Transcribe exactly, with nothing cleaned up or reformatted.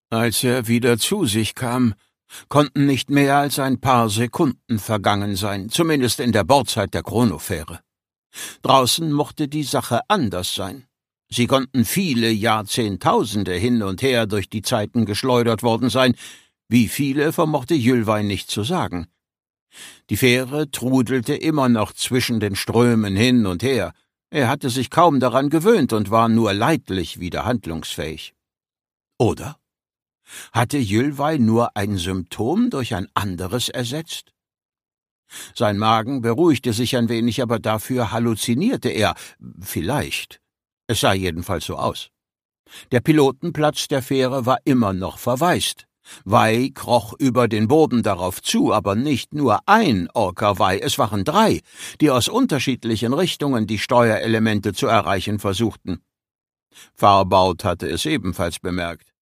Als er wieder zu sich kam, konnten nicht mehr als ein paar Sekunden vergangen sein, zumindest in der Bordzeit der Chronofähre. Draußen mochte die Sache anders sein. Sie konnten viele Jahrzehntausende hin und her durch die Zeiten geschleudert worden sein, wie viele vermochte Ylvain nicht zu sagen. Die Fähre trudelte immer noch zwischen den Strömen hin und her. Er hatte sich kaum daran gewöhnt und war nur leidlich wieder handlungsfähig. Oder hatte Ylvain nur ein Symptom durch ein anderes ersetzt? Sein Magen beruhigte sich ein wenig, aber dafür halluzinierte er. Vielleicht. Es sah jedenfalls so aus. Der Pilotenplatz der Fähre war immer noch verwaist. Wei kroch über den Boden darauf zu, aber nicht nur ein Orca-Wei, es waren drei, die aus unterschiedlichen Richtungen die Steuerelemente zu erreichen versuchten. Farbaut hatte es ebenfalls bemerkt.